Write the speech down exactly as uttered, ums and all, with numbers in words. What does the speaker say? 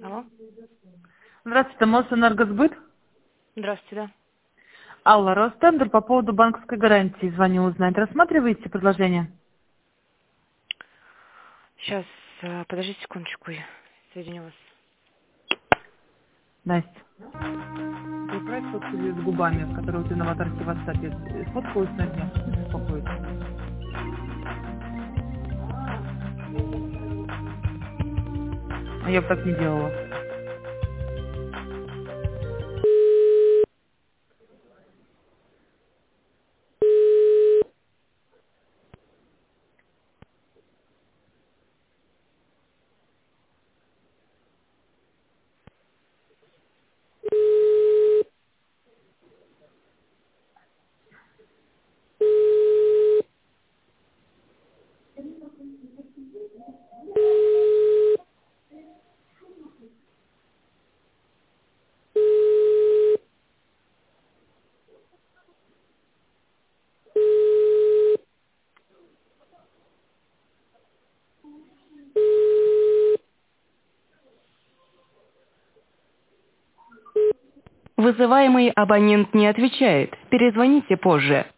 Алло. Здравствуйте, Мосэнергосбыт. Здравствуйте, да. Алла, Ростендер, по поводу банковской гарантии звоню узнать. Рассматриваете предложение? Сейчас, э, подождите секундочку, я соединю вас. Настя. Отправь фотку с губами, которые у тебя на аватарке в WhatsApp. Сфоткалась на днях. Что ты беспокоишься? А я бы так не делала. Вызываемый абонент не отвечает. Перезвоните позже.